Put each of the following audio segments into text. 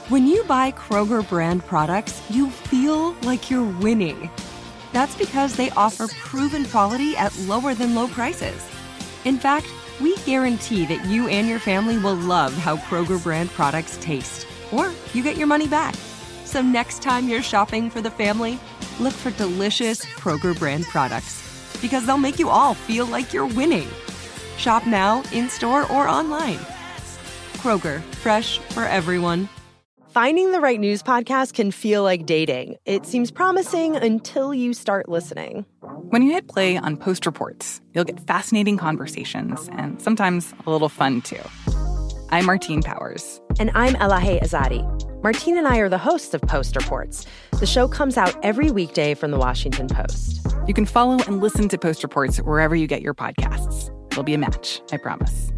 When you buy Kroger brand products, you feel like you're winning. That's because they offer proven quality at lower than low prices. In fact, we guarantee that you and your family will love how Kroger brand products taste, or you get your money back. So next time you're shopping for the family, look for delicious Kroger brand products, because they'll make you all feel like you're winning. Shop now, in-store, or online. Kroger, fresh for everyone. Finding the right news podcast can feel like dating. It seems promising until you start listening. When you hit play on Post Reports, you'll get fascinating conversations and sometimes a little fun, too. I'm Martine Powers. And I'm Elahe Azadi. Martine and I are the hosts of Post Reports. The show comes out every weekday from the Washington Post. You can follow and listen to Post Reports wherever you get your podcasts. It'll be a match, I promise.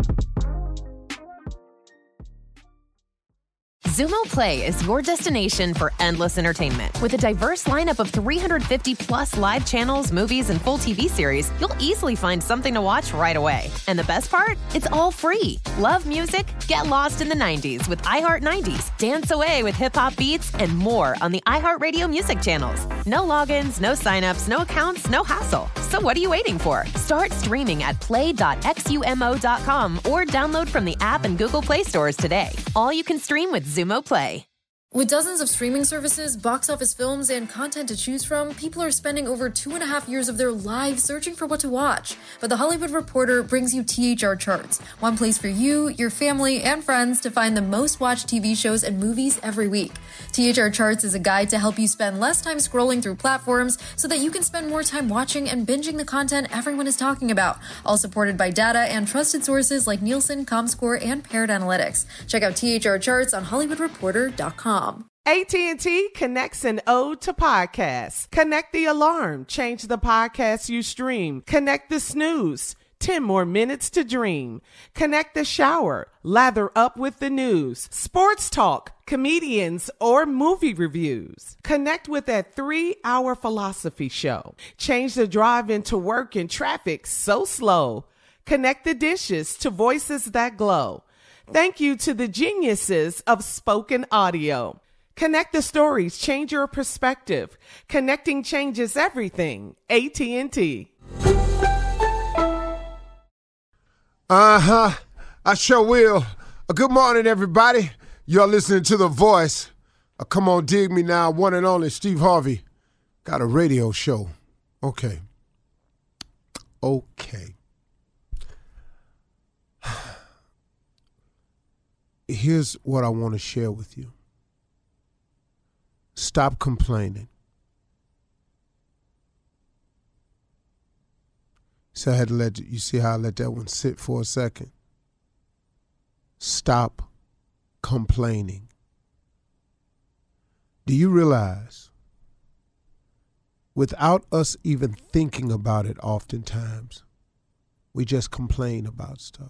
Xumo Play is your destination for endless entertainment. With a diverse lineup of 350-plus live channels, movies, and full TV series, you'll easily find something to watch right away. And the best part? It's all free. Love music? Get lost in the 90s with iHeart 90s, dance away with hip-hop beats, and more on the iHeartRadio music channels. No logins, no signups, no accounts, no hassle. So what are you waiting for? Start streaming at play.xumo.com or download from the app and Google Play stores today. All you can stream with Xumo Play. With dozens of streaming services, box office films, and content to choose from, people are spending over 2.5 years of their lives searching for what to watch. But The Hollywood Reporter brings you THR Charts, one place for you, your family, and friends to find the most watched TV shows and movies every week. THR Charts is a guide to help you spend less time scrolling through platforms so that you can spend more time watching and binging the content everyone is talking about, all supported by data and trusted sources like Nielsen, Comscore, and Paired Analytics. Check out THR Charts on HollywoodReporter.com. AT&T connects an ode to podcasts. Connect the alarm. Change the podcast you stream. Connect the snooze. 10 more minutes to dream. Connect the shower. Lather up with the news. Sports talk, comedians, or movie reviews. Connect with that 3-hour philosophy show. Change the drive into work in traffic so slow. Connect the dishes to voices that glow. Thank you to the geniuses of spoken audio. Connect the stories, change your perspective. Connecting changes everything. AT&T. I sure will. Good morning, everybody. You're listening to The Voice. Come on, dig me now. One and only Steve Harvey. Got a radio show. Okay. Here's what I want to share with you. Stop complaining. So I had to you see how I let that one sit for a second? Stop complaining. Do you realize, without us even thinking about it oftentimes, we just complain about stuff?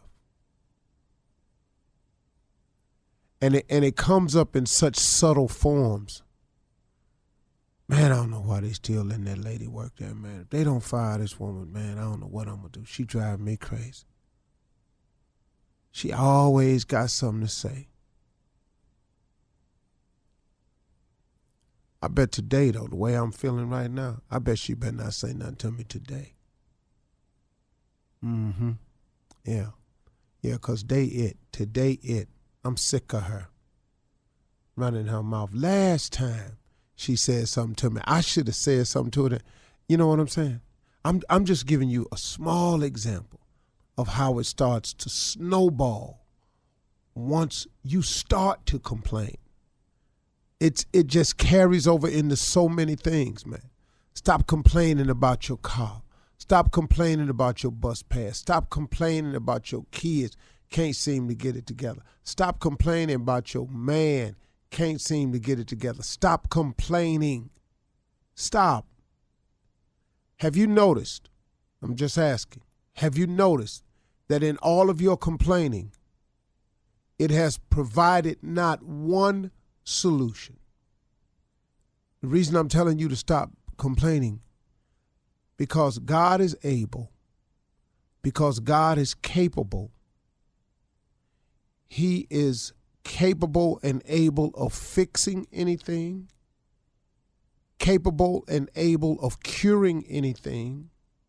And it comes up in such subtle forms. Man, I don't know why they still letting that lady work there, man. If they don't fire this woman, man, I don't know what I'm going to do. She driving me crazy. She always got something to say. I bet today, though, the way I'm feeling right now, I bet she better not say nothing to me today. Yeah, because today, I'm sick of her running her mouth. Last time she said something to me, I should have said something to her. You know what I'm saying? I'm just giving you a small example of how it starts to snowball once you start to complain. It just carries over into so many things, man. Stop complaining about your car. Stop complaining about your bus pass. Stop complaining about your kids can't seem to get it together. Stop complaining about your man can't seem to get it together. Stop complaining. Stop. Have you noticed, I'm just asking, have you noticed that in all of your complaining, it has provided not one solution? The reason I'm telling you to stop complaining, because God is able, because God is capable, He is capable and able of fixing anything, capable and able of curing anything,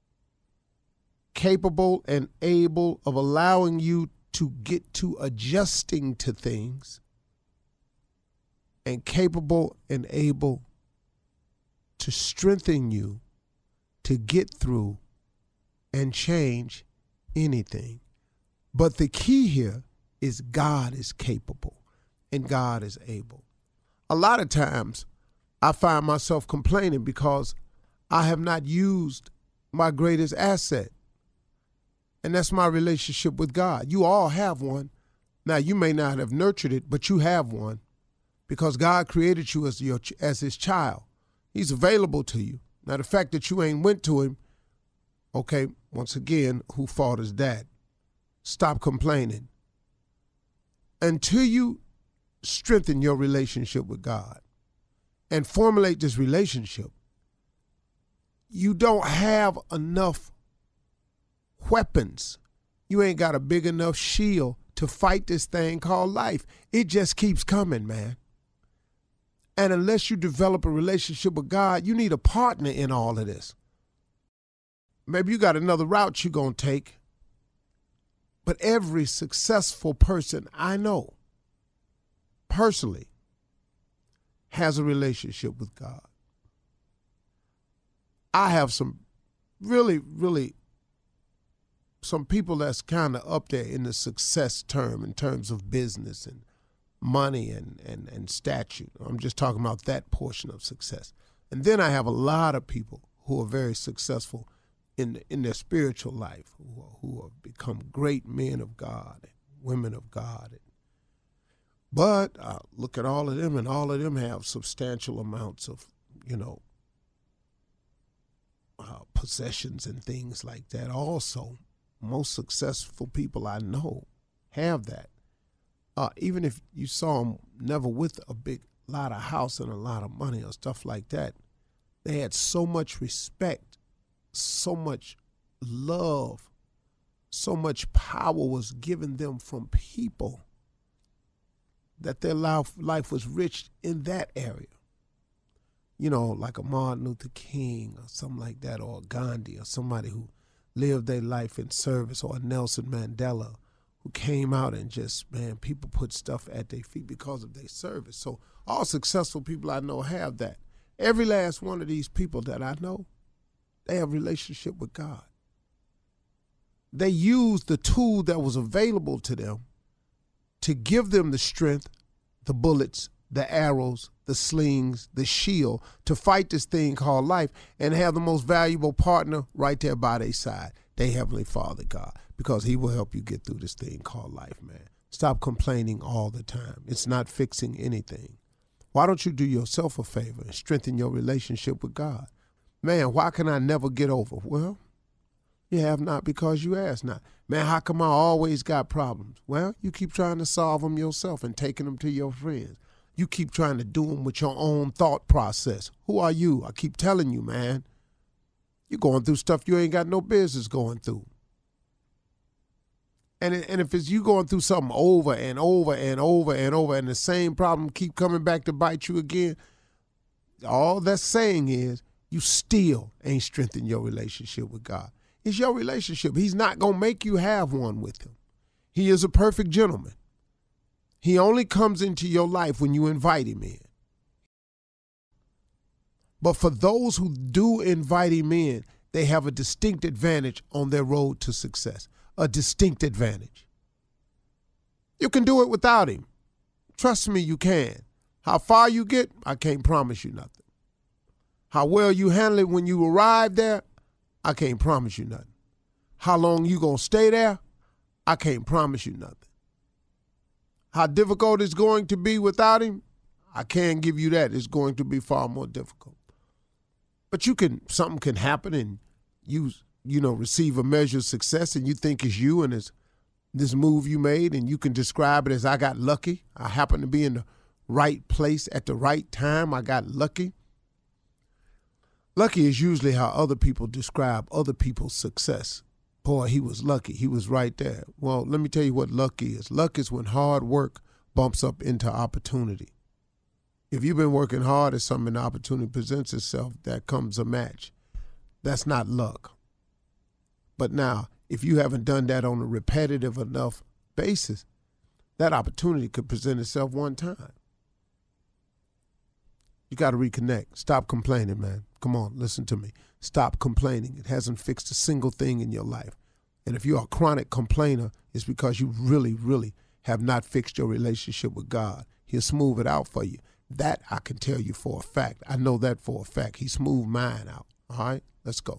capable and able of allowing you to get to adjusting to things, and capable and able to strengthen you to get through and change anything. But the key here is God is capable and God is able. A lot of times I find myself complaining because I have not used my greatest asset, and that's my relationship with God. You all have one. Now, you may not have nurtured it, but you have one because God created you as his child. He's available to you. Now, the fact that you ain't went to him, okay, once again, who fault is that? Stop complaining. Until you strengthen your relationship with God and formulate this relationship, you don't have enough weapons. You ain't got a big enough shield to fight this thing called life. It just keeps coming, man. And unless you develop a relationship with God, you need a partner in all of this. Maybe you got another route you're going to take. But every successful person I know personally has a relationship with God. I have some really some people that's kind of up there in the success term in terms of business and money and statute. I'm just talking about that portion of success. And then I have a lot of people who are very successful in their spiritual life, who have become great men of God and women of God. But I look at all of them, and all of them have substantial amounts of, possessions and things like that. Also, most successful people I know have that. Even if you saw them never with a big lot of house and a lot of money or stuff like that, they had so much respect, so much love, so much power was given them from people that their life was rich in that area. Like a Martin Luther King or something like that, or a Gandhi, or somebody who lived their life in service, or a Nelson Mandela who came out and just, man, people put stuff at their feet because of their service. So all successful people I know have that. Every last one of these people that I know, they have a relationship with God. They used the tool that was available to them to give them the strength, the bullets, the arrows, the slings, the shield to fight this thing called life, and have the most valuable partner right there by their side, their Heavenly Father, God, because he will help you get through this thing called life, man. Stop complaining all the time. It's not fixing anything. Why don't you do yourself a favor and strengthen your relationship with God? Man, why can I never get over? Well, you have not because you ask not. Man, how come I always got problems? Well, you keep trying to solve them yourself and taking them to your friends. You keep trying to do them with your own thought process. Who are you? I keep telling you, man. You're going through stuff you ain't got no business going through. And if it's you going through something over and over and over and over, and the same problem keep coming back to bite you again, all that's saying is you still ain't strengthened your relationship with God. It's your relationship. He's not going to make you have one with him. He is a perfect gentleman. He only comes into your life when you invite him in. But for those who do invite him in, they have a distinct advantage on their road to success. A distinct advantage. You can do it without him. Trust me, you can. How far you get, I can't promise you nothing. How well you handle it when you arrive there, I can't promise you nothing. How long you gonna stay there, I can't promise you nothing. How difficult it's going to be without him, I can't give you that. It's going to be far more difficult. But something can happen and you receive a measure of success and you think it's you and it's this move you made, and you can describe it as I got lucky. I happened to be in the right place at the right time. I got lucky. Lucky is usually how other people describe other people's success. Boy, he was lucky. He was right there. Well, let me tell you what luck is. Luck is when hard work bumps up into opportunity. If you've been working hard at something and the opportunity presents itself, that comes a match. That's not luck. But now, if you haven't done that on a repetitive enough basis, that opportunity could present itself one time. You got to reconnect. Stop complaining, man. Come on, listen to me. Stop complaining. It hasn't fixed a single thing in your life. And if you're a chronic complainer, it's because you really, really have not fixed your relationship with God. He'll smooth it out for you. That I can tell you for a fact. I know that for a fact. He smoothed mine out. All right, let's go.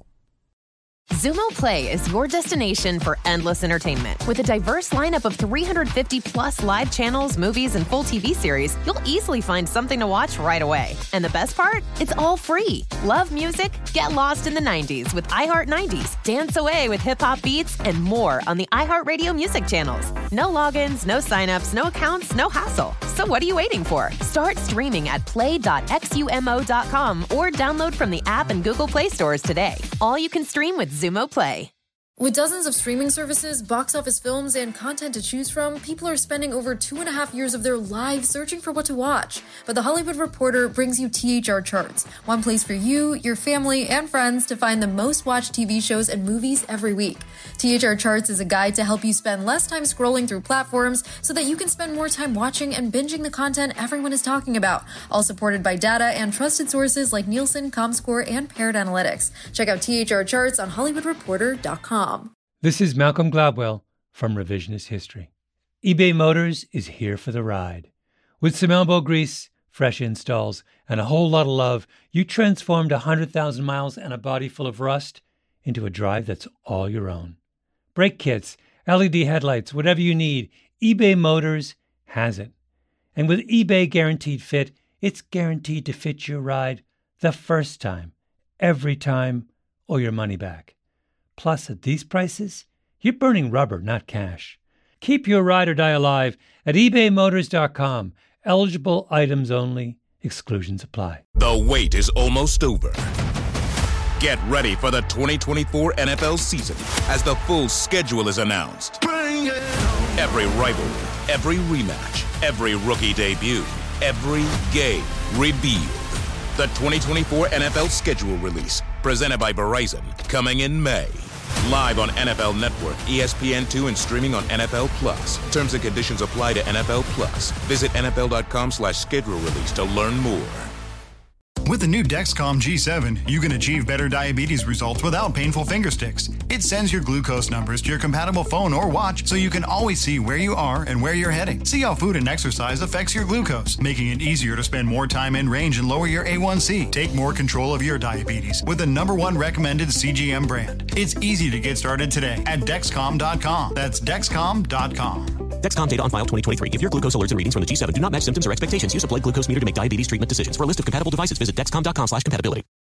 Xumo Play is your destination for endless entertainment. With a diverse lineup of 350 plus live channels, movies, and full TV series, you'll easily find something to watch right away. And the best part? It's all free. Love music? Get lost in the 90s with iHeart 90s, dance away with hip-hop beats, and more on the iHeartRadio music channels. No logins, no signups, no accounts, no hassle. So what are you waiting for? Start streaming at play.xumo.com or download from the app and Google Play stores today. All you can stream with Xumo Play. With dozens of streaming services, box office films, and content to choose from, people are spending over 2.5 years of their lives searching for what to watch. But The Hollywood Reporter brings you THR Charts, one place for you, your family, and friends to find the most watched TV shows and movies every week. THR Charts is a guide to help you spend less time scrolling through platforms so that you can spend more time watching and binging the content everyone is talking about, all supported by data and trusted sources like Nielsen, Comscore, and Paired Analytics. Check out THR Charts on HollywoodReporter.com. This is Malcolm Gladwell from Revisionist History. eBay Motors is here for the ride. With some elbow grease, fresh installs, and a whole lot of love, you transformed 100,000 miles and a body full of rust into a drive that's all your own. Brake kits, LED headlights, whatever you need, eBay Motors has it. And with eBay Guaranteed Fit, it's guaranteed to fit your ride the first time, every time, or your money back. Plus, at these prices, you're burning rubber, not cash. Keep your ride or die alive at ebaymotors.com. Eligible items only. Exclusions apply. The wait is almost over. Get ready for the 2024 NFL season as the full schedule is announced. Bring it on. Every rivalry, every rematch, every rookie debut, every game revealed. The 2024 NFL schedule release, presented by Verizon, coming in May. Live on NFL Network, ESPN2, and streaming on NFL Plus. Terms and conditions apply to NFL Plus. Visit NFL.com/schedule release to learn more. With the new Dexcom G7, you can achieve better diabetes results without painful finger sticks. It sends your glucose numbers to your compatible phone or watch so you can always see where you are and where you're heading. See how food and exercise affects your glucose, making it easier to spend more time in range and lower your A1C. Take more control of your diabetes with the #1 recommended CGM brand. It's easy to get started today at Dexcom.com. That's Dexcom.com. Dexcom data on file 2023. If your glucose alerts and readings from the G7 do not match symptoms or expectations, use a blood glucose meter to make diabetes treatment decisions. For a list of compatible devices, visit Dexcom.com/compatibility.